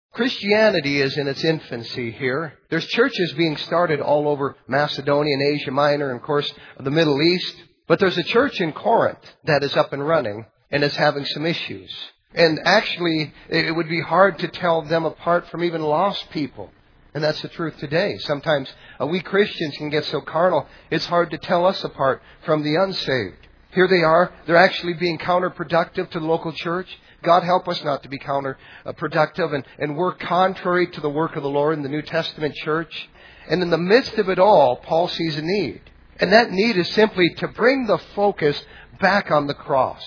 Christianity is in its infancy here. There's churches being started all over Macedonia and Asia Minor and, of course, the Middle East. But there's a church in Corinth that is up and running and is having some issues. And actually, it would be hard to tell them apart from even lost people. And that's the truth today. Sometimes we Christians can get so carnal, it's hard to tell us apart from the unsaved. Here they are. They're actually being counterproductive to the local church. God help us not to be counterproductive and work contrary to the work of the Lord in the New Testament church. And in the midst of it all, Paul sees a need. And that need is simply to bring the focus back on the cross.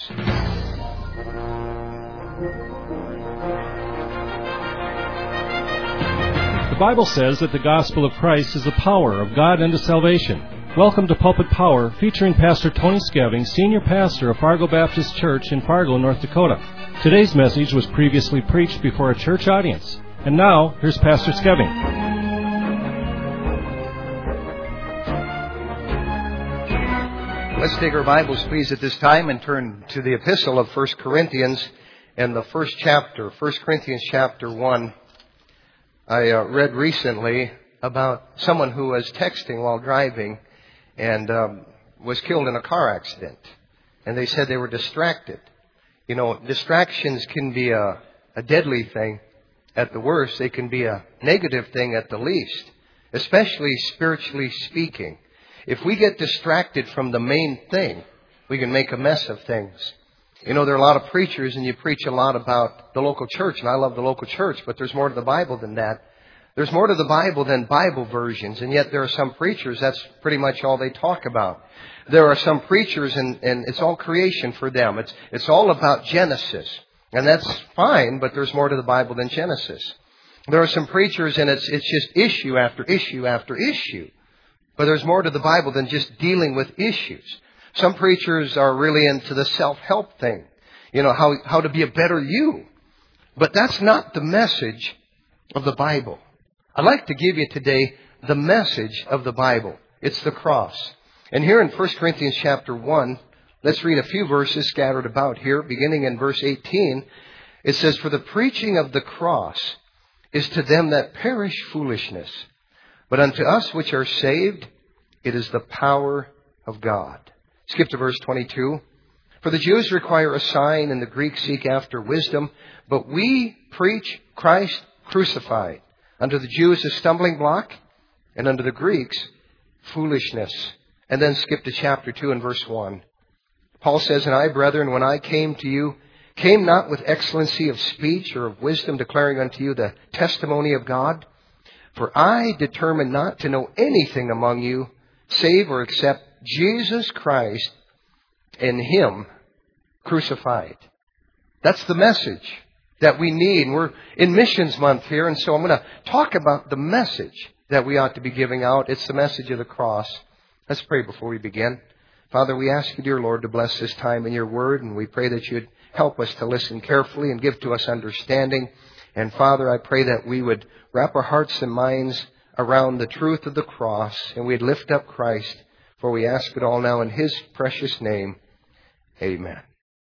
The Bible says that the gospel of Christ is the power of God unto salvation. Welcome to Pulpit Power, featuring Pastor Tony Skeving, Senior Pastor of Fargo Baptist Church in Fargo, North Dakota. Today's message was previously preached before a church audience. And now, here's Pastor Skeving. Let's take our Bibles, please, at this time and turn to the epistle of 1 Corinthians and the first chapter, 1 Corinthians chapter 1. I read recently about someone who was texting while driving and was killed in a car accident. And they said they were distracted. You know, distractions can be a deadly thing at the worst. They can be a negative thing at the least, especially spiritually speaking. If we get distracted from the main thing, we can make a mess of things. You know, there are a lot of preachers, and you preach a lot about the local church, and I love the local church, but there's more to the Bible than that. There's more to the Bible than Bible versions, and yet there are some preachers, that's pretty much all they talk about. There are some preachers, and it's all creation for them. It's all about Genesis, and that's fine, but there's more to the Bible than Genesis. There are some preachers, and it's just issue after issue after issue. But there's more to the Bible than just dealing with issues. Some preachers are really into the self-help thing. You know, how to be a better you. But that's not the message of the Bible. I'd like to give you today the message of the Bible. It's the cross. And here in 1 Corinthians chapter 1, let's read a few verses scattered about here, beginning in verse 18. It says, "For the preaching of the cross is to them that perish foolishness, but unto us which are saved, it is the power of God." Skip to verse 22. "For the Jews require a sign, and the Greeks seek after wisdom, but we preach Christ crucified. Unto the Jews a stumbling block, and unto the Greeks foolishness." And then skip to chapter 2 and verse 1. Paul says, "And I, brethren, when I came to you, came not with excellency of speech or of wisdom, declaring unto you the testimony of God. For I determined not to know anything among you, save or except Jesus Christ and Him crucified." That's the message that we need. We're in Missions Month here, and so I'm going to talk about the message that we ought to be giving out. It's the message of the cross. Let's pray before we begin. Father, we ask you, dear Lord, to bless this time in your word, and we pray that you'd help us to listen carefully and give to us understanding. And Father, I pray that we would wrap our hearts and minds around the truth of the cross, and we'd lift up Christ, for we ask it all now in His precious name. Amen.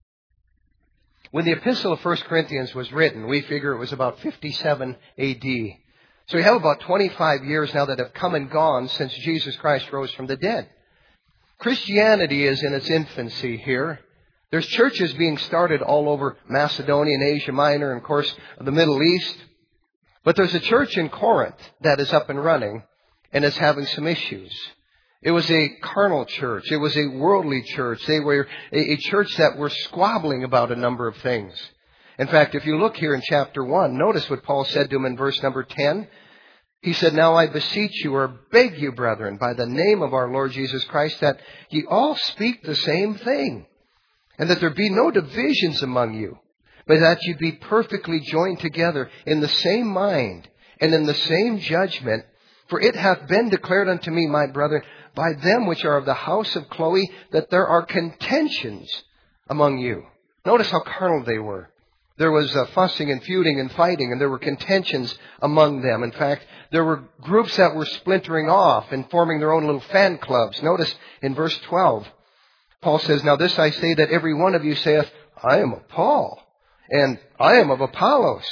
When the epistle of 1 Corinthians was written, we figure it was about 57 A.D. So we have about 25 years now that have come and gone since Jesus Christ rose from the dead. Christianity is in its infancy here. There's churches being started all over Macedonia and Asia Minor and, of course, the Middle East. But there's a church in Corinth that is up and running and is having some issues. It was a carnal church. It was a worldly church. They were a church that were squabbling about a number of things. In fact, if you look here in chapter 1, notice what Paul said to them in verse number 10. He said, "Now I beseech you, or beg you, brethren, by the name of our Lord Jesus Christ, that ye all speak the same thing, and that there be no divisions among you, but that ye be perfectly joined together in the same mind and in the same judgment. For it hath been declared unto me, my brethren, by them which are of the house of Chloe, that there are contentions among you." Notice how carnal they were. There was fussing and feuding and fighting, and there were contentions among them. In fact, there were groups that were splintering off and forming their own little fan clubs. Notice in verse 12, Paul says, "Now this I say, that every one of you saith, I am of Paul, and I am of Apollos,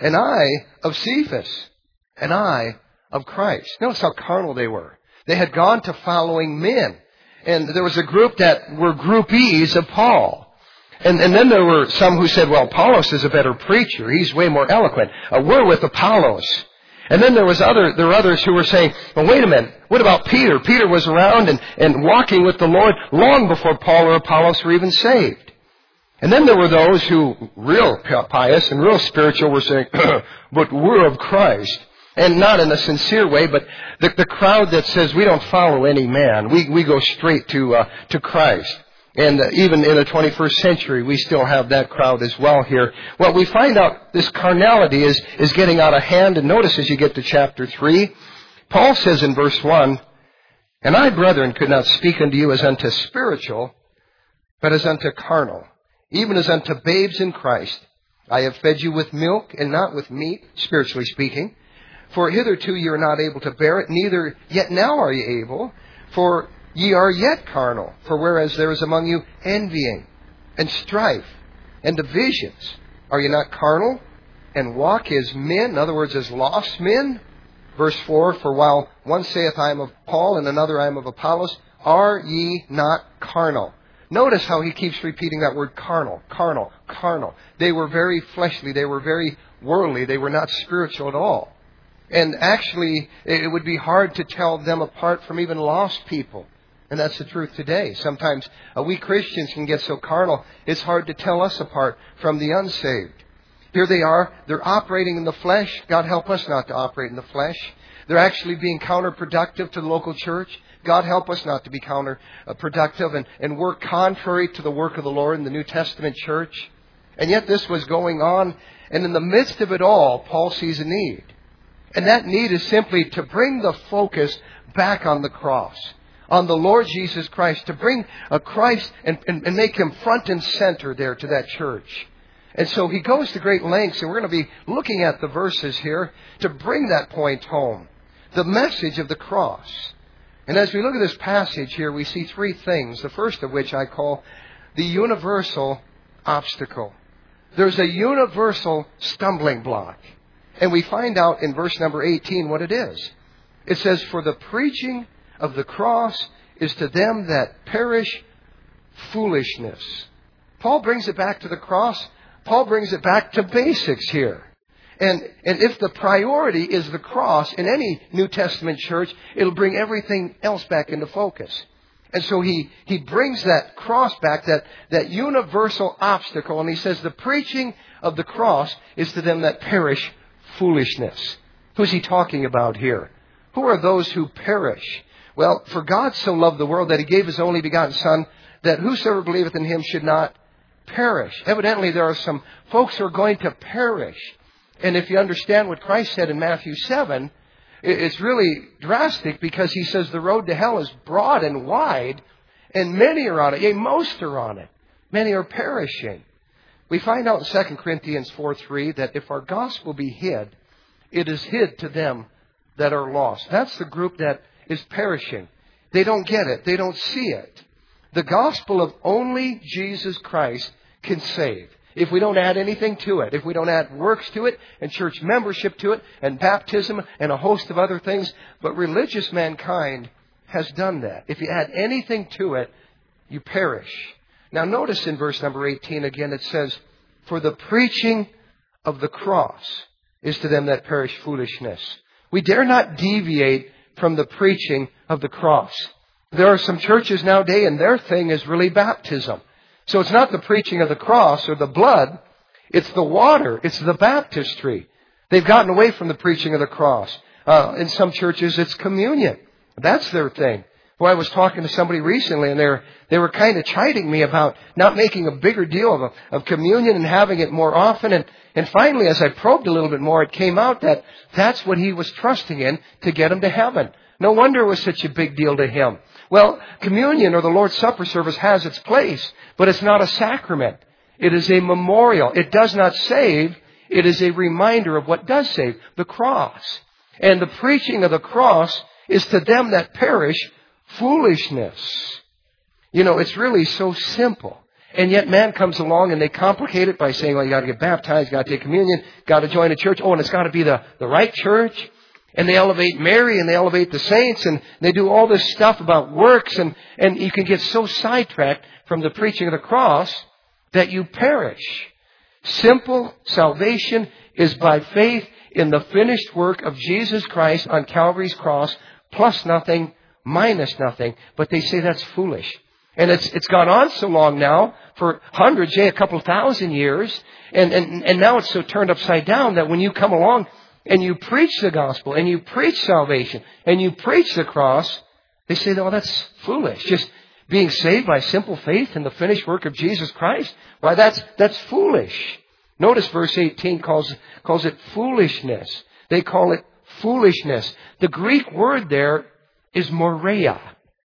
and I of Cephas, and I of Christ. Notice how carnal they were. They had gone to following men. And there was a group that were groupies of Paul. And then there were some who said, well, Apollos is a better preacher. He's way more eloquent. We're with Apollos. And then there were others who were saying, well, wait a minute. What about Peter? Peter was around and walking with the Lord long before Paul or Apollos were even saved. And then there were those who, real pious and real spiritual, were saying, but we're of Christ. And not in a sincere way, but the crowd that says we don't follow any man. We go straight to Christ. And even in the 21st century, we still have that crowd as well here. Well, we find out this carnality is getting out of hand. And notice as you get to chapter 3, Paul says in verse 1, and I, brethren, could not speak unto you as unto spiritual, but as unto carnal, even as unto babes in Christ. I have fed you with milk and not with meat, spiritually speaking. For hitherto ye are not able to bear it, neither yet now are ye able, for ye are yet carnal. For whereas there is among you envying and strife and divisions, are ye not carnal and walk as men, in other words, as lost men? Verse 4, for while one saith, I am of Paul, and another, I am of Apollos, are ye not carnal? Notice how he keeps repeating that word carnal, carnal, carnal. They were very fleshly. They were very worldly. They were not spiritual at all. And actually, it would be hard to tell them apart from even lost people. And that's the truth today. Sometimes we Christians can get so carnal, it's hard to tell us apart from the unsaved. Here they are. They're operating in the flesh. God help us not to operate in the flesh. They're actually being counterproductive to the local church. God help us not to be counterproductive and work contrary to the work of the Lord in the New Testament church. And yet this was going on. And in the midst of it all, Paul sees a need. And that need is simply to bring the focus back on the cross, on the Lord Jesus Christ, to bring a Christ and make Him front and center there to that church. And so he goes to great lengths, and we're going to be looking at the verses here to bring that point home, the message of the cross. And as we look at this passage here, we see three things, the first of which I call the universal obstacle. There's a universal stumbling block. And we find out in verse number 18 what it is. It says, for the preaching of the cross is to them that perish foolishness. Paul brings it back to the cross. Paul brings it back to basics here. And if the priority is the cross in any New Testament church, it'll bring everything else back into focus. And so he brings that cross back, that universal obstacle, and he says the preaching of the cross is to them that perish foolishness. Who's he talking about here? Who are those who perish? Well, for God so loved the world that He gave His only begotten Son, that whosoever believeth in Him should not perish. Evidently, there are some folks who are going to perish. And if you understand what Christ said in Matthew 7, it's really drastic, because He says the road to hell is broad and wide, and many are on it. Yea, most are on it. Many are perishing. We find out in 2 Corinthians 4:3 that if our gospel be hid, it is hid to them that are lost. That's the group that is perishing. They don't get it. They don't see it. The gospel of only Jesus Christ can save. If we don't add anything to it, if we don't add works to it, and church membership to it, and baptism, and a host of other things, but religious mankind has done that. If you add anything to it, you perish. Now notice in verse number 18 again, it says, for the preaching of the cross is to them that perish foolishness. We dare not deviate from the preaching of the cross. There are some churches nowadays, and their thing is really baptism. So it's not the preaching of the cross or the blood. It's the water. It's the baptistry. They've gotten away from the preaching of the cross. In some churches, it's communion. That's their thing. Well, I was talking to somebody recently, and they were kind of chiding me about not making a bigger deal of communion and having it more often. And finally, as I probed a little bit more, it came out that that's what he was trusting in to get him to heaven. No wonder it was such a big deal to him. Well, communion or the Lord's Supper service has its place, but it's not a sacrament. It is a memorial. It does not save. It is a reminder of what does save, the cross. And the preaching of the cross is to them that perish foolishness. You know, it's really so simple. And yet man comes along and they complicate it by saying, well, you got to get baptized, you got to take communion, got to join a church. Oh, and it's got to be the right church. And they elevate Mary and they elevate the saints and they do all this stuff about works. And you can get so sidetracked from the preaching of the cross that you perish. Simple salvation is by faith in the finished work of Jesus Christ on Calvary's cross, plus nothing, minus nothing. But they say that's foolish. And it's gone on so long now, for hundreds, a couple thousand years, and now it's so turned upside down that when you come along and you preach the gospel, and you preach salvation, and you preach the cross, they say, oh, that's foolish. Just being saved by simple faith in the finished work of Jesus Christ, why, that's foolish. Notice verse 18 calls it foolishness. They call it foolishness. The Greek word there is morea.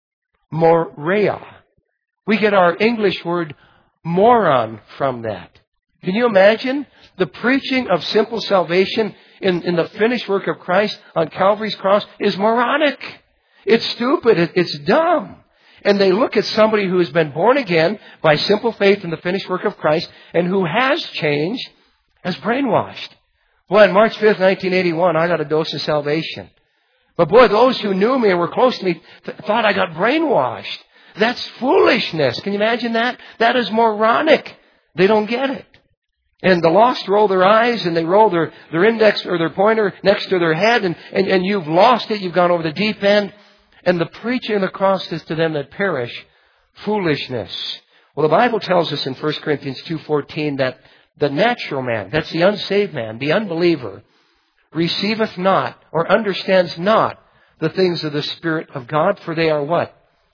Morea. We get our English word moron from that. Can you imagine? The preaching of simple salvation in the finished work of Christ on Calvary's cross is moronic. It's stupid. It's dumb. And they look at somebody who has been born again by simple faith in the finished work of Christ and who has changed as brainwashed. Boy, on March 5th, 1981, I got a dose of salvation. But boy, those who knew me and were close to me thought I got brainwashed. That's foolishness. Can you imagine that? That is moronic. They don't get it. And the lost roll their eyes and they roll their index or their pointer next to their head and you've lost it. You've gone over the deep end. And the preaching of the cross is to them that perish foolishness. Well, the Bible tells us in 1 Corinthians 2:14 that the natural man, that's the unsaved man, the unbeliever, receiveth not or understands not the things of the Spirit of God, for they are what?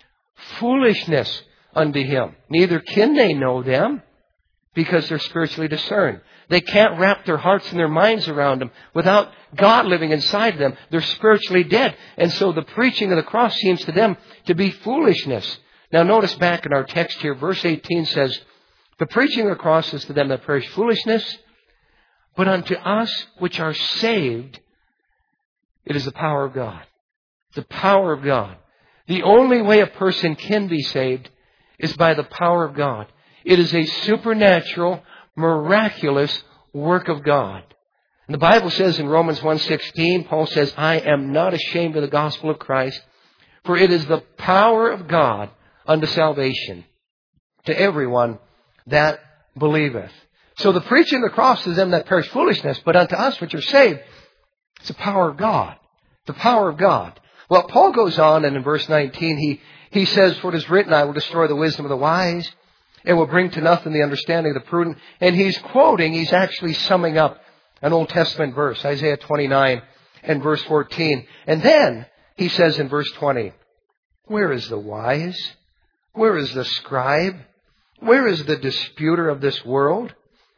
Foolishness unto him. Neither can they know them because they're spiritually discerned. They can't wrap their hearts and their minds around them. Without God living inside them, they're spiritually dead. And so the preaching of the cross seems to them to be foolishness. Now notice back in our text here, verse 18 says, the preaching of the cross is to them that perish foolishness, but unto us which are saved, it is the power of God. The power of God. The only way a person can be saved is by the power of God. It is a supernatural, miraculous work of God. And the Bible says in Romans 1:16, Paul says, I am not ashamed of the gospel of Christ, for it is the power of God unto salvation to everyone that believeth. So the preaching of the cross is them that perish foolishness, but unto us which are saved, it's the power of God. The power of God. Well, Paul goes on, and in verse 19, he says, for it is written, I will destroy the wisdom of the wise, and will bring to nothing the understanding of the prudent. And he's actually summing up an Old Testament verse, Isaiah 29 and verse 14. And then he says in verse 20, where is the wise? Where is the scribe? Where is the disputer of this world?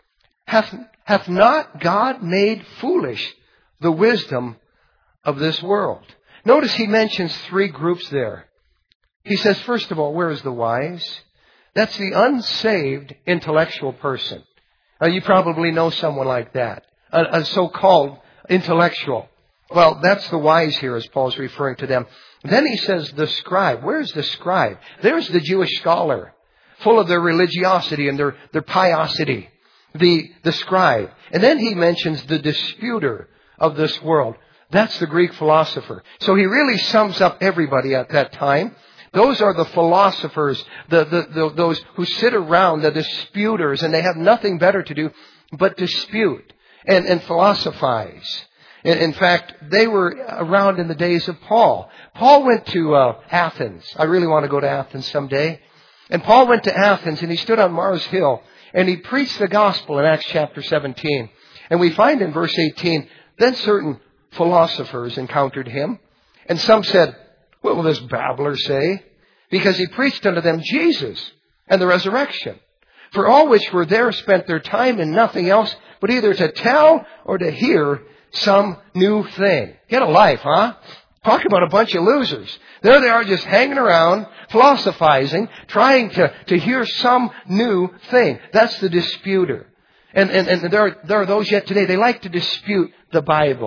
Hath not God made foolish the wisdom of this world? Notice he mentions three groups there. He says, first of all, where is the wise? That's the unsaved intellectual person. You probably know someone like that, a so-called intellectual. Well, that's the wise here as Paul's referring to them. Then he says the scribe. Where's the scribe? There's the Jewish scholar, full of their religiosity and their piosity. The scribe. And then he mentions the disputer of this world. That's the Greek philosopher. So he really sums up everybody at that time. Those are the philosophers, those who sit around, the disputers, and they have nothing better to do but dispute and philosophize. In fact, they were around in the days of Paul. Paul went to Athens. I really want to go to Athens someday. And Paul went to Athens, and he stood on Mars Hill, and he preached the gospel in Acts chapter 17. And we find in verse 18, then certain philosophers encountered him, and some said, what will this babbler say? Because he preached unto them Jesus and the resurrection. For all which were there spent their time in nothing else but either to tell or to hear some new thing. Get a life, huh? Talk about a bunch of losers. There they are just hanging around, philosophizing, trying to hear some new thing. That's the disputer. And there are those yet today, they like to dispute the Bible.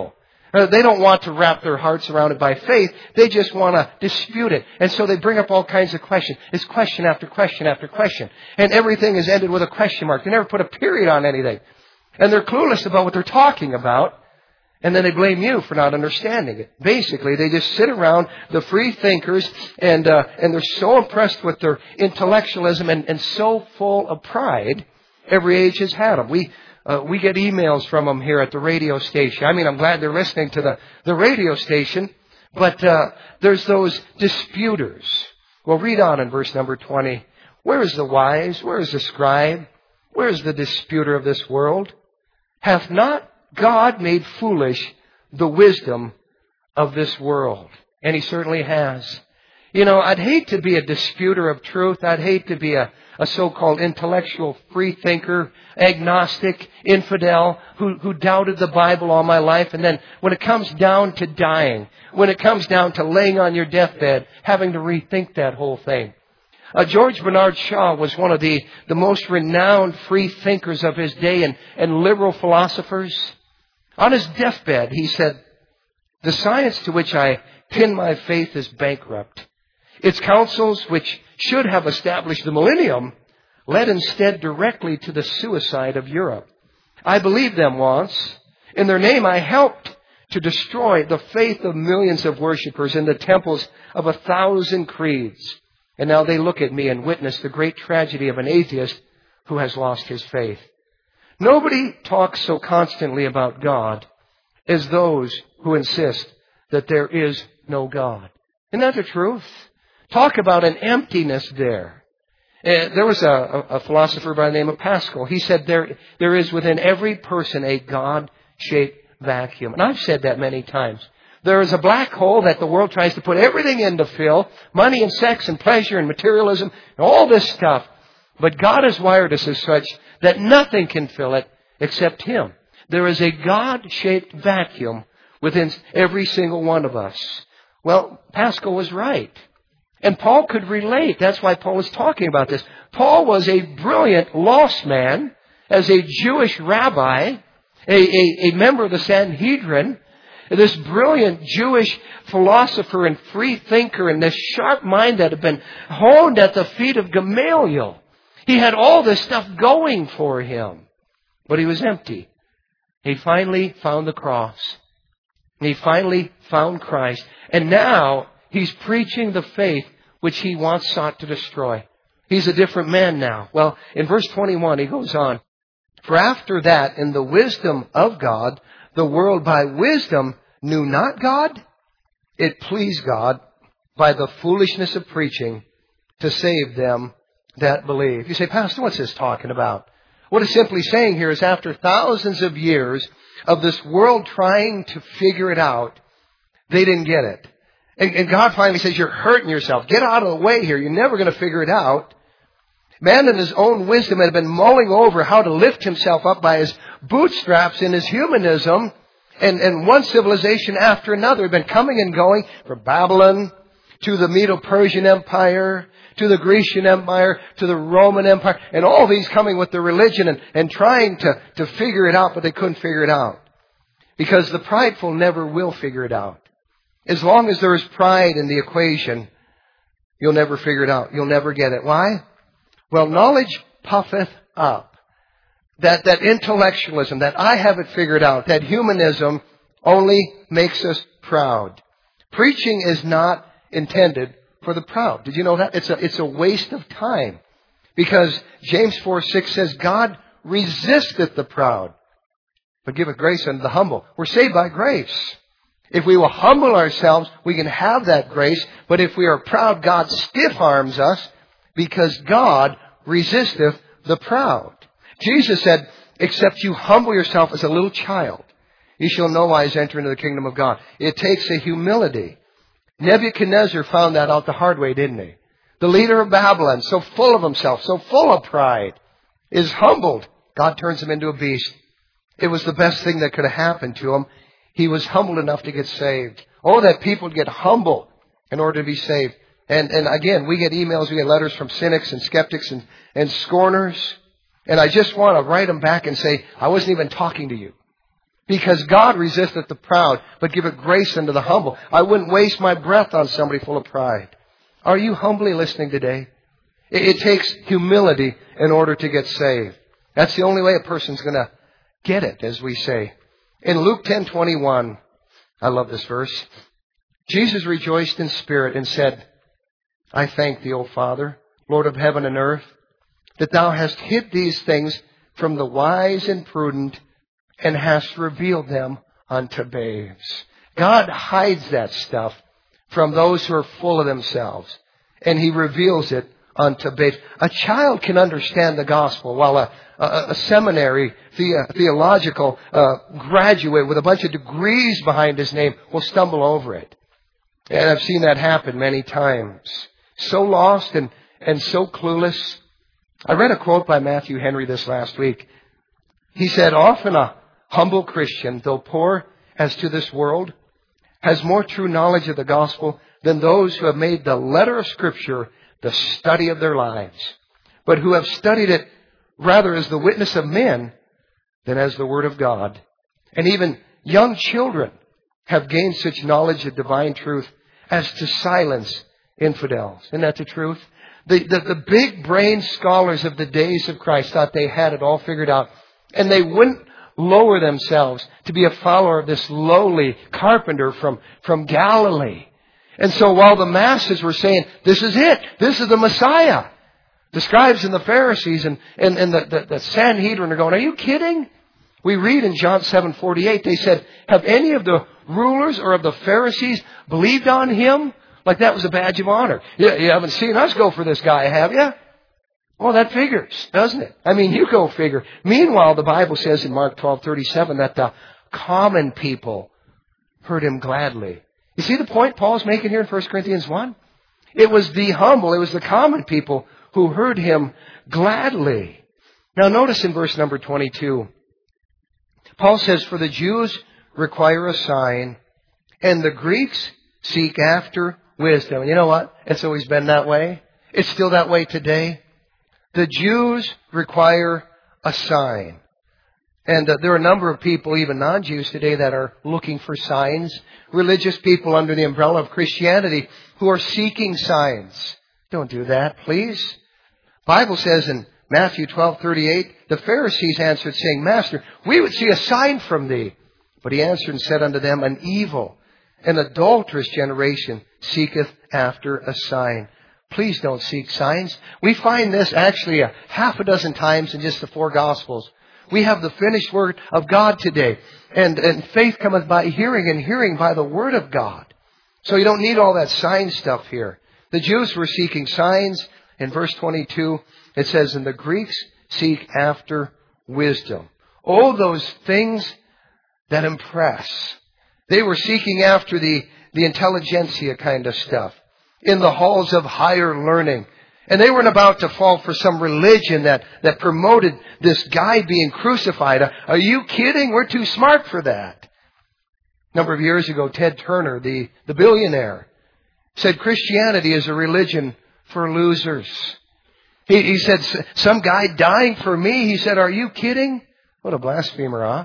They don't want to wrap their hearts around it by faith. They just want to dispute it. And so they bring up all kinds of questions. It's question after question after question. And everything is ended with a question mark. They never put a period on anything. And they're clueless about what they're talking about. And then they blame you for not understanding it. Basically, they just sit around the free thinkers and they're so impressed with their intellectualism and so full of pride. Every age has had them. We get emails from them here at the radio station. I mean, I'm glad they're listening to the radio station. But there's those disputers. Well, read on in verse number 20. Where is the wise? Where is the scribe? Where is the disputer of this world? Hath not God made foolish the wisdom of this world? And He certainly has. You know, I'd hate to be a disputer of truth. I'd hate to be a so-called intellectual free thinker, agnostic, infidel, who doubted the Bible all my life. And then when it comes down to dying, when it comes down to laying on your deathbed, having to rethink that whole thing. George Bernard Shaw was one of the most renowned free thinkers of his day and liberal philosophers. On his deathbed, he said, "The science to which I pin my faith is bankrupt. Its counsels, which should have established the millennium, led instead directly to the suicide of Europe. I believed them once. In their name I helped to destroy the faith of millions of worshipers in the temples of 1,000 creeds. And now they look at me and witness the great tragedy of an atheist who has lost his faith." Nobody talks so constantly about God as those who insist that there is no God. Isn't that the truth? Talk about an emptiness there. There was a philosopher by the name of Pascal. He said there is within every person a God-shaped vacuum. And I've said that many times. There is a black hole that the world tries to put everything in to fill. Money and sex and pleasure and materialism and all this stuff. But God has wired us as such that nothing can fill it except Him. There is a God-shaped vacuum within every single one of us. Well, Pascal was right. And Paul could relate. That's why Paul was talking about this. Paul was a brilliant lost man as a Jewish rabbi, a member of the Sanhedrin, this brilliant Jewish philosopher and free thinker and this sharp mind that had been honed at the feet of Gamaliel. He had all this stuff going for him. But he was empty. He finally found the cross. He finally found Christ. And now he's preaching the faith which he once sought to destroy. He's a different man now. Well, in verse 21 he goes on. For after that, in the wisdom of God, the world by wisdom knew not God. It pleased God by the foolishness of preaching to save them that believe. You say, Pastor, what's this talking about? What it's simply saying here is after thousands of years of this world trying to figure it out, they didn't get it. And God finally says, you're hurting yourself. Get out of the way here. You're never going to figure it out. Man in his own wisdom had been mulling over how to lift himself up by his bootstraps in his humanism. And one civilization after another had been coming and going, from Babylon to the Medo-Persian Empire, to the Grecian Empire, to the Roman Empire, and all these coming with their religion and trying to figure it out, but they couldn't figure it out. Because the prideful never will figure it out. As long as there is pride in the equation, you'll never figure it out. You'll never get it. Why? Well, knowledge puffeth up. That intellectualism, that I have it figured out, that humanism only makes us proud. Preaching is not intended for the proud. Did you know that? It's a waste of time. Because James 4:6 says, God resisteth the proud, but giveth grace unto the humble. We're saved by grace. If we will humble ourselves, we can have that grace. But if we are proud, God stiff-arms us because God resisteth the proud. Jesus said, except you humble yourself as a little child, you shall no wise enter into the kingdom of God. It takes a humility. Nebuchadnezzar found that out the hard way, didn't he? The leader of Babylon, so full of himself, so full of pride, is humbled. God turns him into a beast. It was the best thing that could have happened to him. He was humbled enough to get saved. Oh, that people get humble in order to be saved. And again, we get emails, we get letters from cynics and skeptics and scorners. And I just want to write them back and say, I wasn't even talking to you. Because God resisteth the proud, but giveth grace unto the humble. I wouldn't waste my breath on somebody full of pride. Are you humbly listening today? It takes humility in order to get saved. That's the only way a person's going to get it, as we say. In Luke 10:21, I love this verse. Jesus rejoiced in spirit and said, I thank thee, O Father, Lord of heaven and earth, that thou hast hid these things from the wise and prudent and hast revealed them unto babes. God hides that stuff from those who are full of themselves, and He reveals it unto babes. A child can understand the gospel, while a seminary theological graduate with a bunch of degrees behind his name will stumble over it. And I've seen that happen many times. So lost and so clueless. I read a quote by Matthew Henry this last week. He said, often a humble Christian, though poor as to this world, has more true knowledge of the gospel than those who have made the letter of Scripture the study of their lives, but who have studied it rather as the witness of men than as the Word of God. And even young children have gained such knowledge of divine truth as to silence infidels. Isn't that the truth? The big brain scholars of the days of Christ thought they had it all figured out, and they wouldn't lower themselves to be a follower of this lowly carpenter from Galilee. And so while the masses were saying, this is it, this is the Messiah, the scribes and the Pharisees and the Sanhedrin are going, are you kidding? We read in John 7:48, they said, have any of the rulers or of the Pharisees believed on Him? Like that was a badge of honor. You haven't seen us go for this guy, have you? Well, that figures, doesn't it? I mean, you go figure. Meanwhile, the Bible says in Mark 12:37 that the common people heard Him gladly. You see the point Paul's making here in 1 Corinthians 1? It was the humble, it was the common people who heard Him gladly. Now notice in verse number 22, Paul says, for the Jews require a sign, and the Greeks seek after wisdom. You know what? It's always been that way. It's still that way today. The Jews require a sign. And there are a number of people, even non-Jews today, that are looking for signs. Religious people under the umbrella of Christianity who are seeking signs. Don't do that, please. The Bible says in Matthew 12:38, the Pharisees answered, saying, Master, we would see a sign from thee. But He answered and said unto them, an evil and adulterous generation seeketh after a sign. Please don't seek signs. We find this actually a half a dozen times in just the 4 Gospels. We have the finished Word of God today. And faith cometh by hearing, and hearing by the Word of God. So you don't need all that sign stuff here. The Jews were seeking signs. In verse 22, it says, and the Greeks seek after wisdom. Oh, those things that impress. They were seeking after the intelligentsia kind of stuff in the halls of higher learning. And they weren't about to fall for some religion that promoted this guy being crucified. Are you kidding? We're too smart for that. A number of years ago, Ted Turner, the billionaire, said Christianity is a religion for losers. He said, some guy dying for me. He said, are you kidding? What a blasphemer, huh?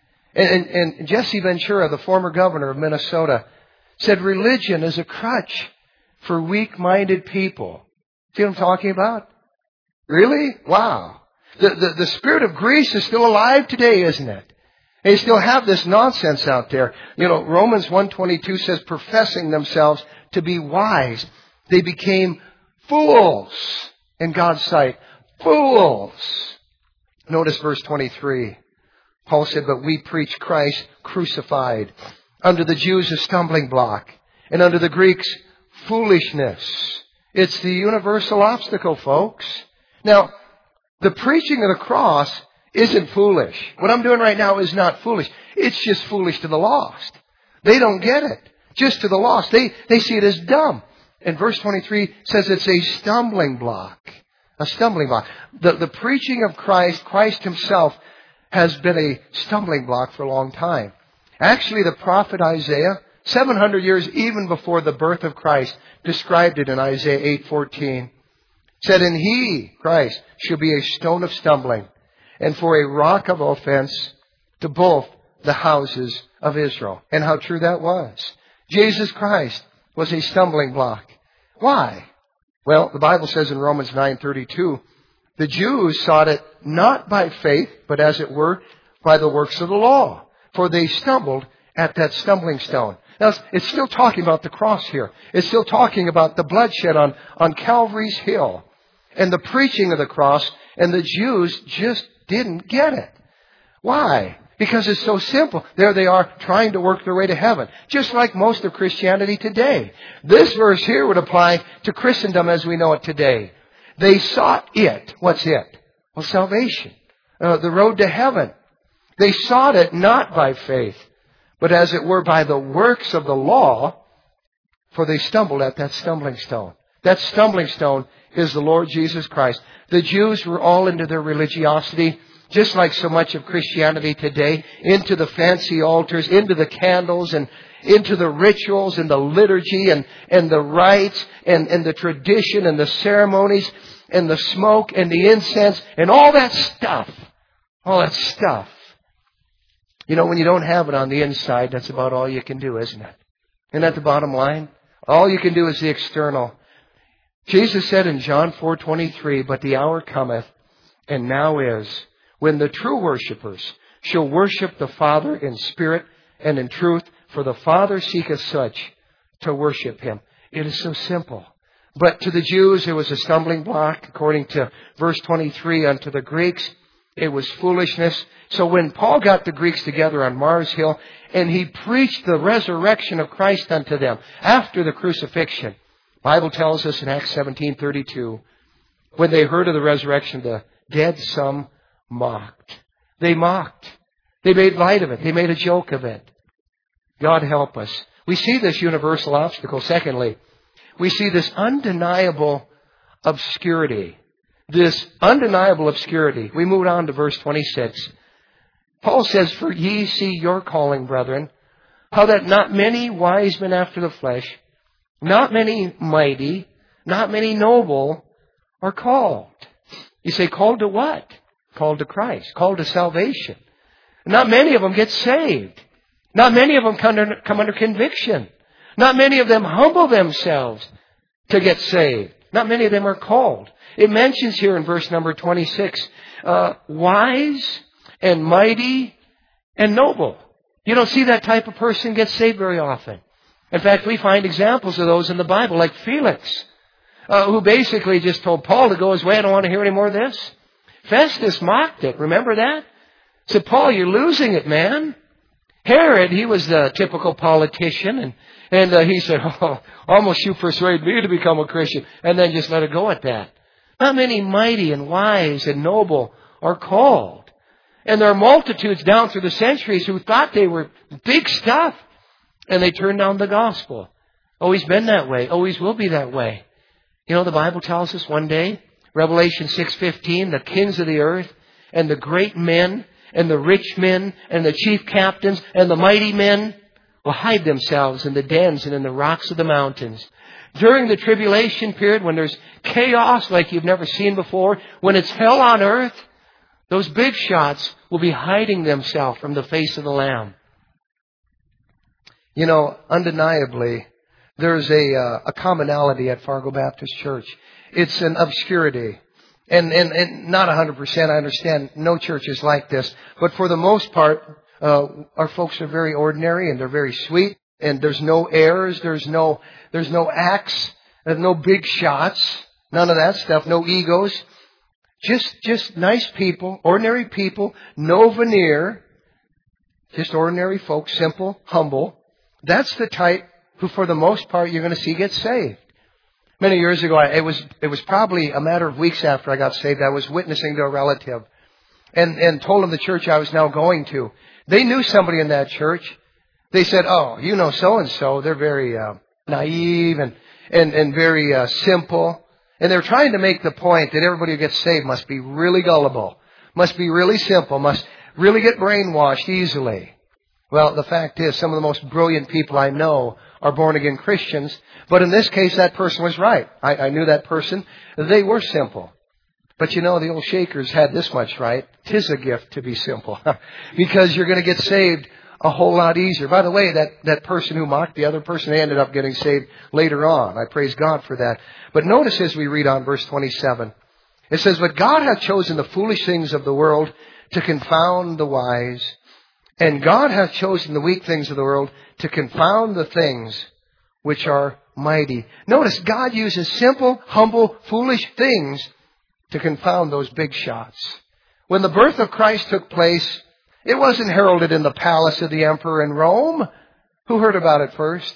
And Jesse Ventura, the former governor of Minnesota, said religion is a crutch for weak-minded people. See what I'm talking about? Really? Wow. The spirit of Greece is still alive today, isn't it? They still have this nonsense out there. You know, Romans 1:22 says, professing themselves to be wise, they became fools in God's sight. Fools. Notice verse 23. Paul said, but we preach Christ crucified. Unto the Jews a stumbling block, and unto the Greeks foolishness. It's the universal obstacle, folks. Now, the preaching of the cross isn't foolish. What I'm doing right now is not foolish. It's just foolish to the lost. They don't get it. Just to the lost. They see it as dumb. And verse 23 says it's a stumbling block. A stumbling block. The preaching of Christ Himself, has been a stumbling block for a long time. Actually, the prophet Isaiah, 700 years even before the birth of Christ, described it in Isaiah 8:14. Said, and He, Christ, shall be a stone of stumbling, and for a rock of offense to both the houses of Israel. And how true that was. Jesus Christ was a stumbling block. Why? Well, the Bible says in Romans 9:32, the Jews sought it not by faith, but as it were, by the works of the law. For they stumbled at that stumbling stone. Now, it's still talking about the cross here. It's still talking about the bloodshed on Calvary's hill and the preaching of the cross, and the Jews just didn't get it. Why? Because it's so simple. There they are trying to work their way to heaven, just like most of Christianity today. This verse here would apply to Christendom as we know it today. They sought it. What's it? Well, salvation. The road to heaven. They sought it not by faith, but as it were by the works of the law, for they stumbled at that stumbling stone. That stumbling stone is the Lord Jesus Christ. The Jews were all into their religiosity, just like so much of Christianity today, into the fancy altars, into the candles, and into the rituals and the liturgy and the rites and the tradition and the ceremonies and the smoke and the incense and all that stuff. All that stuff. You know, when you don't have it on the inside, that's about all you can do, isn't it? Isn't that the bottom line? All you can do is the external. Jesus said in John 4:23, but the hour cometh, and now is, when the true worshipers shall worship the Father in spirit and in truth, for the Father seeketh such to worship Him. It is so simple. But to the Jews, it was a stumbling block. According to verse 23, unto the Greeks, it was foolishness. So when Paul got the Greeks together on Mars Hill, and he preached the resurrection of Christ unto them after the crucifixion, the Bible tells us in Acts 17:32, when they heard of the resurrection of the dead, some mocked. They mocked. They made light of it. They made a joke of it. God help us. We see this universal obstacle. Secondly, we see this undeniable obscurity. This undeniable obscurity. We move on to verse 26. Paul says, for ye see your calling, brethren, how that not many wise men after the flesh, not many mighty, not many noble are called. You say, called to what? Called to Christ. Called to salvation. Not many of them get saved. Not many of them come under conviction. Not many of them humble themselves to get saved. Not many of them are called. It mentions here in verse number 26, wise and mighty and noble. You don't see that type of person get saved very often. In fact, we find examples of those in the Bible, like Felix, who basically just told Paul to go his way. I don't want to hear any more of this. Festus mocked it. Remember that? Said, Paul, you're losing it, man. Herod, he was the typical politician, and he said, oh, almost you persuade me to become a Christian, and then just let it go at that. Not many mighty and wise and noble are called. And there are multitudes down through the centuries who thought they were big stuff, and they turned down the gospel. Always been that way. Always will be that way. You know, the Bible tells us one day, Revelation 6:15, the kings of the earth and the great men and the rich men and the chief captains and the mighty men will hide themselves in the dens and in the rocks of the mountains. During the tribulation period, when there's chaos like you've never seen before, when it's hell on earth, those big shots will be hiding themselves from the face of the Lamb. You know, undeniably, there's a commonality at Fargo Baptist Church. It's an obscurity. And not 100%, I understand no church is like this. But for the most part, our folks are very ordinary and they're very sweet. And there's no airs, there's no acts, there's no big shots, none of that stuff, no egos. Just nice people, ordinary people, no veneer. Just ordinary folks, simple, humble. That's the type who for the most part you're going to see get saved. Many years ago, it was probably a matter of weeks after I got saved, I was witnessing to a relative and told them the church I was now going to. They knew somebody in that church. They said, oh, you know so-and-so. They're very naive and very simple. And they're trying to make the point that everybody who gets saved must be really gullible, must be really simple, must really get brainwashed easily. Well, the fact is, some of the most brilliant people I know are born-again Christians. But in this case, that person was right. I knew that person. They were simple. But you know, the old Shakers had this much right. 'Tis a gift to be simple. Because you're going to get saved a whole lot easier. By the way, that person who mocked the other person, they ended up getting saved later on. I praise God for that. But notice as we read on verse 27, it says, "But God hath chosen the foolish things of the world to confound the wise. And God hath chosen the weak things of the world to confound the things which are mighty." Notice, God uses simple, humble, foolish things to confound those big shots. When the birth of Christ took place, it wasn't heralded in the palace of the emperor in Rome. Who heard about it first?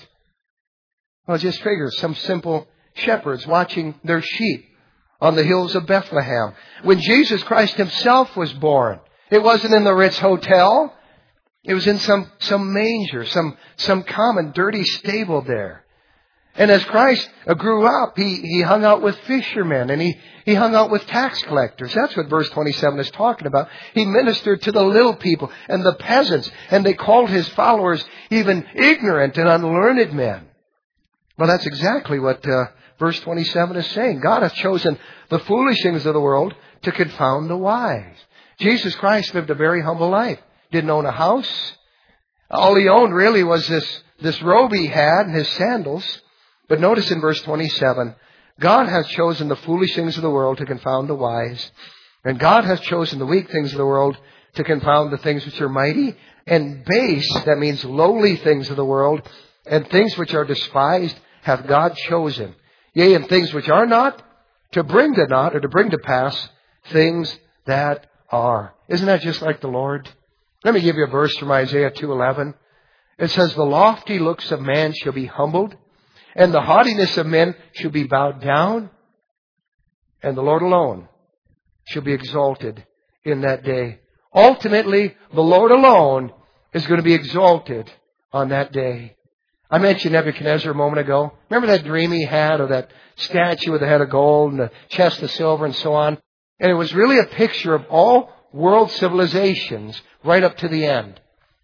Well, just figure, some simple shepherds watching their sheep on the hills of Bethlehem. When Jesus Christ Himself was born, it wasn't in the Ritz Hotel. It was in some manger, some common dirty stable there. And as Christ grew up, He hung out with fishermen and He hung out with tax collectors. That's what verse 27 is talking about. He ministered to the little people and the peasants, and they called His followers even ignorant and unlearned men. Well, that's exactly what verse 27 is saying. God hath chosen the foolish things of the world to confound the wise. Jesus Christ lived a very humble life. Didn't own a house. All He owned really was this robe He had and His sandals. But notice in verse 27, God hath chosen the foolish things of the world to confound the wise. And God hath chosen the weak things of the world to confound the things which are mighty. And base, that means lowly things of the world, and things which are despised hath God chosen. Yea, and things which are not, to bring to naught, or to bring to pass, things that are. Isn't that just like the Lord? Let me give you a verse from Isaiah 2:11. It says, "The lofty looks of man shall be humbled, and the haughtiness of men shall be bowed down, and the Lord alone shall be exalted in that day." Ultimately, the Lord alone is going to be exalted on that day. I mentioned Nebuchadnezzar a moment ago. Remember that dream he had of that statue with the head of gold and the chest of silver and so on? And it was really a picture of all world civilizations right up to the end.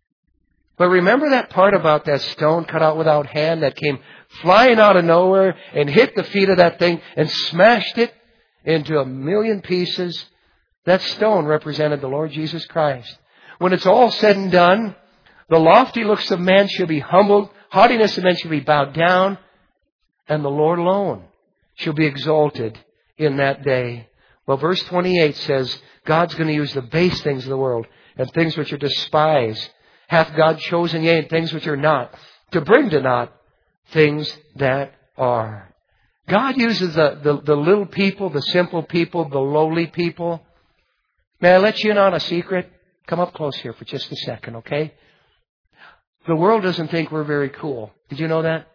But remember that part about that stone cut out without hand that came flying out of nowhere and hit the feet of that thing and smashed it into a million pieces? That stone represented the Lord Jesus Christ. When it's all said and done, the lofty looks of man shall be humbled, haughtiness of men shall be bowed down, and the Lord alone shall be exalted in that day. Well, verse 28 says, God's going to use the base things of the world and things which are despised. Hath God chosen, yea, and things which are not, to bring to naught things that are. God uses the little people, the simple people, the lowly people. May I let you in on a secret? Come up close here for just a second, okay? The world doesn't think we're very cool. Did you know that?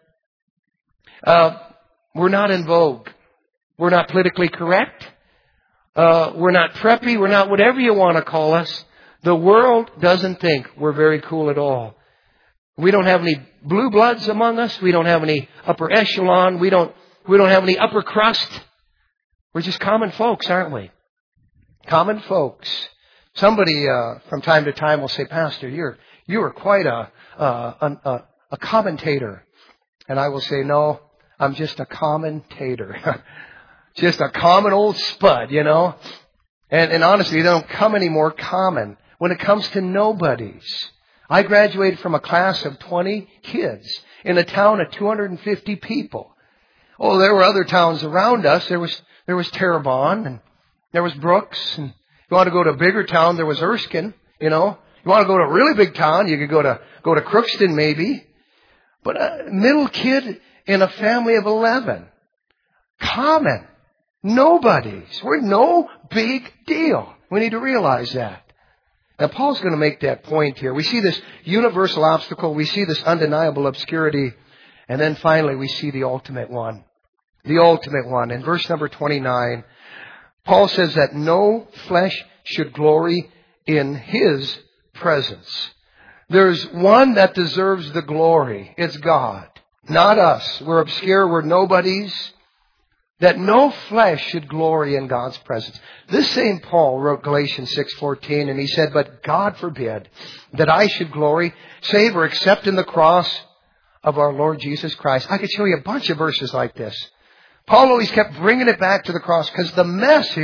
We're not in vogue. We're not politically correct. We're not preppy. We're not whatever you want to call us. The world doesn't think we're very cool at all. We don't have any blue bloods among us. We don't have any upper echelon. We don't have any upper crust. We're just common folks, aren't we? Common folks. Somebody from time to time will say, "Pastor, you are quite a commentator." And I will say, "No, I'm just a commentator." Just a common old spud, you know. And honestly, they don't come any more common when it comes to nobodies. I graduated from a class of 20 kids in a town of 250 people. Oh, there were other towns around us. There was Terrebonne, and there was Brooks. And if you want to go to a bigger town, there was Erskine, you know. You want to go to a really big town, you could go to Crookston maybe. But a middle kid in a family of 11. Common. Nobodies. We're no big deal. We need to realize that. Now, Paul's going to make that point here. We see this universal obstacle. We see this undeniable obscurity. And then finally, we see the ultimate one. The ultimate one. In verse number 29, Paul says that no flesh should glory in His presence. There's one that deserves the glory. It's God, not us. We're obscure. We're nobodies. That no flesh should glory in God's presence. This same Paul wrote Galatians 6:14, and he said, "But God forbid that I should glory, save or except in the cross of our Lord Jesus Christ." I could show you a bunch of verses like this. Paul always kept bringing it back to the cross because the message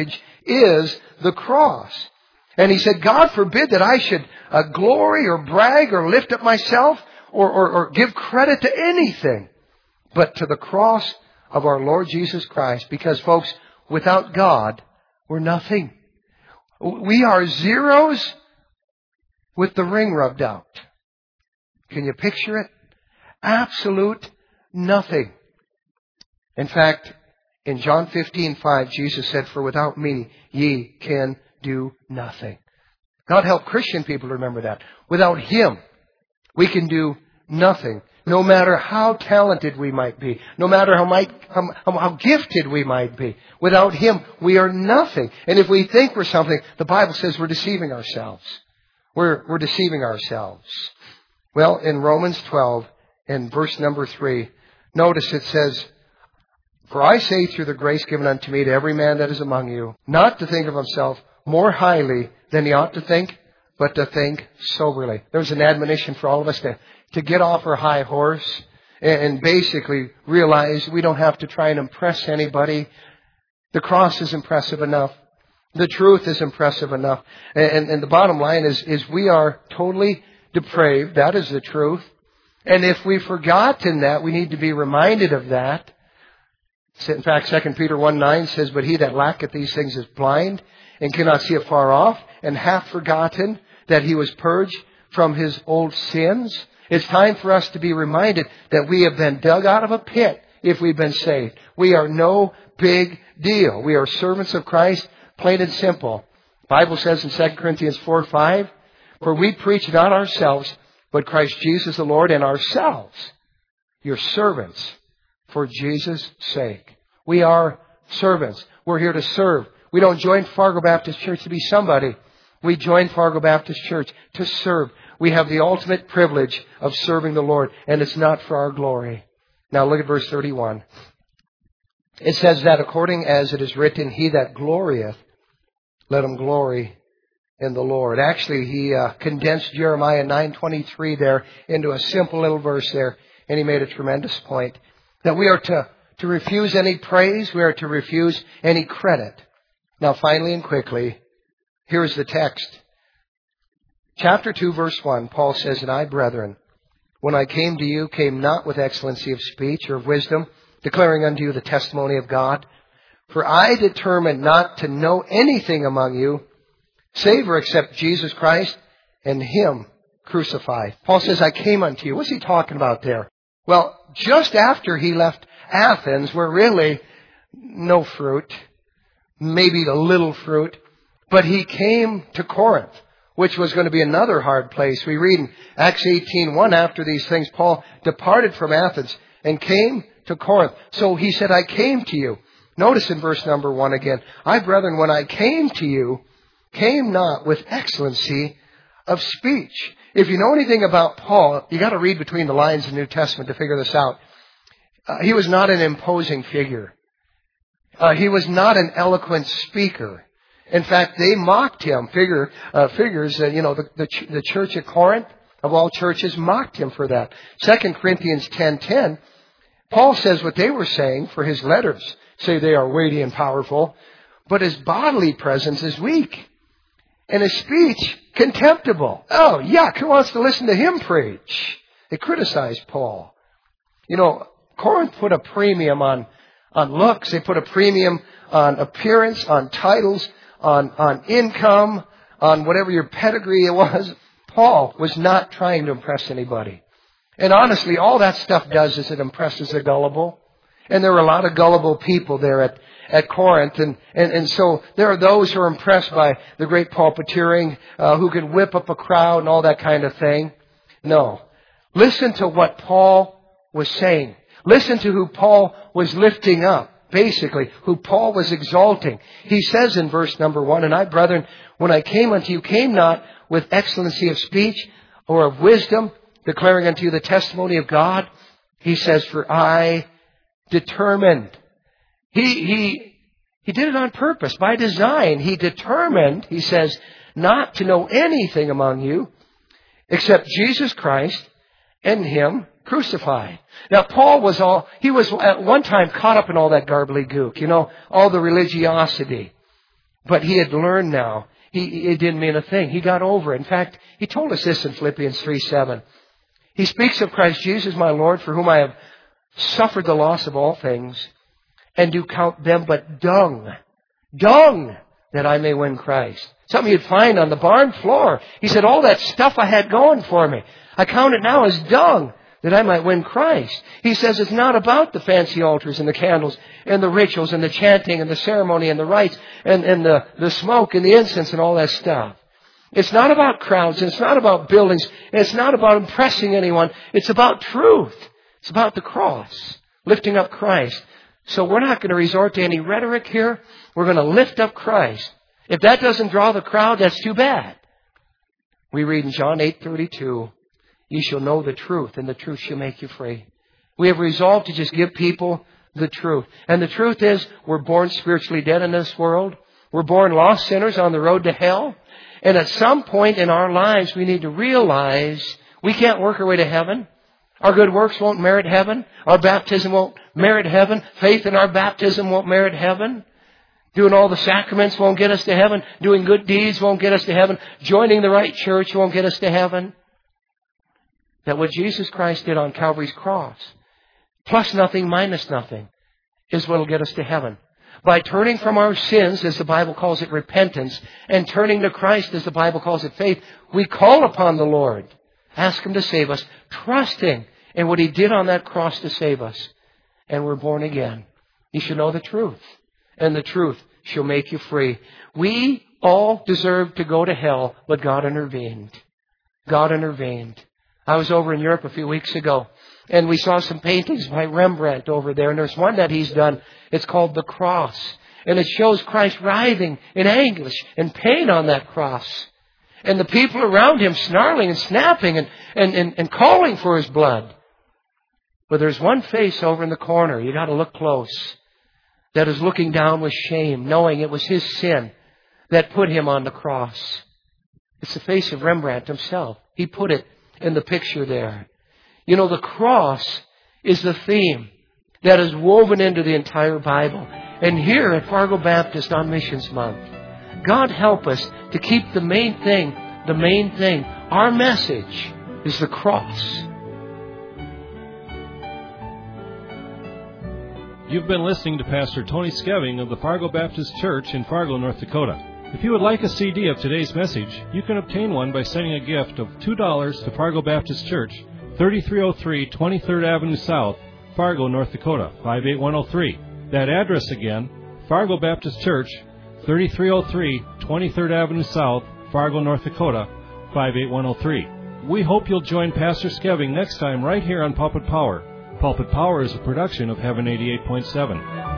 is the cross. And he said, God forbid that I should glory or brag or lift up myself or give credit to anything but to the cross of our Lord Jesus Christ. Because, folks, without God, we're nothing. We are zeros with the ring rubbed out. Can you picture it? Absolute nothing. In fact, in John 15:5, Jesus said, for without me, ye can do nothing. God help Christian people to remember that. Without Him, we can do nothing. No matter how talented we might be, no matter how gifted we might be, without Him, we are nothing. And if we think we're something, the Bible says we're deceiving ourselves. We're deceiving ourselves. Well, in Romans 12, in verse number 3, notice it says, for I say through the grace given unto me to every man that is among you, not to think of himself more highly than he ought to think, but to think soberly. There's an admonition for all of us to get off our high horse and basically realize we don't have to try and impress anybody. The cross is impressive enough. The truth is impressive enough. And the bottom line is we are totally depraved. That is the truth. And if we've forgotten that, we need to be reminded of that. In fact, 2 Peter 1:9 says, but he that lacketh these things is blind and cannot see afar off, and hath forgotten that he was purged from his old sins. It's time for us to be reminded that we have been dug out of a pit if we've been saved. We are no big deal. We are servants of Christ, plain and simple. The Bible says in 2 Corinthians 4:5, for we preach not ourselves, but Christ Jesus the Lord, and ourselves, your servants, for Jesus' sake. We are servants. We're here to serve. We don't join Fargo Baptist Church to be somebody. We join Fargo Baptist Church to serve. We have the ultimate privilege of serving the Lord, and it's not for our glory. Now look at verse 31. It says that according as it is written, he that glorieth, let him glory in the Lord. Actually, he condensed Jeremiah 9:23 there into a simple little verse there, and he made a tremendous point. That we are to refuse any praise, we are to refuse any credit. Now finally and quickly, here is the text. Chapter 2, verse 1, Paul says, and I, brethren, when I came to you, came not with excellency of speech or of wisdom, declaring unto you the testimony of God. For I determined not to know anything among you, save or except Jesus Christ and Him crucified. Paul says, I came unto you. What's he talking about there? Well, just after he left Athens, where really no fruit, maybe a little fruit, but he came to Corinth, which was going to be another hard place. We read in Acts 18:1, after these things, Paul departed from Athens and came to Corinth. So he said, I came to you. Notice in verse number 1 again, I, brethren, when I came to you, came not with excellency of speech. If you know anything about Paul, you got to read between the lines of the New Testament to figure this out. He was not an imposing figure. He was not an eloquent speaker. In fact, they mocked him. The church at Corinth, of all churches, mocked him for that. 2 Corinthians 10:10, Paul says what they were saying for his letters. Say they are weighty and powerful, but his bodily presence is weak. And his speech, contemptible. Oh, yuck, who wants to listen to him preach? They criticized Paul. You know, Corinth put a premium on looks. They put a premium on appearance, on titles, on income, on whatever your pedigree it was. Paul was not trying to impress anybody. And honestly, all that stuff does is it impresses the gullible. And there were a lot of gullible people there at Corinth. And so there are those who are impressed by the great pulpiteering, who can whip up a crowd and all that kind of thing. No. Listen to what Paul was saying. Listen to who Paul was lifting up, basically, who Paul was exalting. He says in verse number 1, and I, brethren, when I came unto you, came not with excellency of speech or of wisdom, declaring unto you the testimony of God. He says, for I determined. He did it on purpose, by design. He determined, he says, not to know anything among you except Jesus Christ and Him crucified. Now, Paul was at one time caught up in all that gobbledygook, all the religiosity. But he had learned now. It didn't mean a thing. He got over it. In fact, he told us this in Philippians 3:7. He speaks of Christ Jesus, my Lord, for whom I have suffered the loss of all things, and do count them but dung, that I may win Christ. Something you'd find on the barn floor. He said, all that stuff I had going for me, I count it now as dung, that I might win Christ. He says it's not about the fancy altars and the candles and the rituals and the chanting and the ceremony and the rites and the smoke and the incense and all that stuff. It's not about crowds, and it's not about buildings, and it's not about impressing anyone. It's about truth. It's about the cross, lifting up Christ. So we're not going to resort to any rhetoric here. We're going to lift up Christ. If that doesn't draw the crowd, that's too bad. We read in John 8:32, "Ye shall know the truth, and the truth shall make you free." We have resolved to just give people the truth. And the truth is, we're born spiritually dead in this world. We're born lost sinners on the road to hell. And at some point in our lives, we need to realize we can't work our way to heaven. Our good works won't merit heaven. Our baptism won't merit heaven. Faith in our baptism won't merit heaven. Doing all the sacraments won't get us to heaven. Doing good deeds won't get us to heaven. Joining the right church won't get us to heaven. That what Jesus Christ did on Calvary's cross, plus nothing, minus nothing, is what will get us to heaven. By turning from our sins, as the Bible calls it, repentance, and turning to Christ, as the Bible calls it, faith, we call upon the Lord. Ask Him to save us, trusting in what He did on that cross to save us. And we're born again. You should know the truth, and the truth shall make you free. We all deserve to go to hell, but God intervened. God intervened. I was over in Europe a few weeks ago, and we saw some paintings by Rembrandt over there, and there's one that he's done. It's called The Cross. And it shows Christ writhing in anguish and pain on that cross. And the people around Him snarling and snapping and calling for His blood. But there's one face over in the corner, you got to look close, that is looking down with shame, knowing it was his sin that put him on the cross. It's the face of Rembrandt himself. He put it in the picture there. You know, the cross is the theme that is woven into the entire Bible. And here at Fargo Baptist on Missions Month, God help us to keep the main thing. Our message is the cross. You've been listening to Pastor Tony Skeving of the Fargo Baptist Church in Fargo, North Dakota. If you would like a CD of today's message, you can obtain one by sending a gift of $2 to Fargo Baptist Church, 3303 23rd Avenue South, Fargo, North Dakota, 58103. That address again, Fargo Baptist Church, 3303 23rd Avenue South, Fargo, North Dakota, 58103. We hope you'll join Pastor Skeving next time right here on Pulpit Power. Pulpit Power is a production of Heaven 88.7.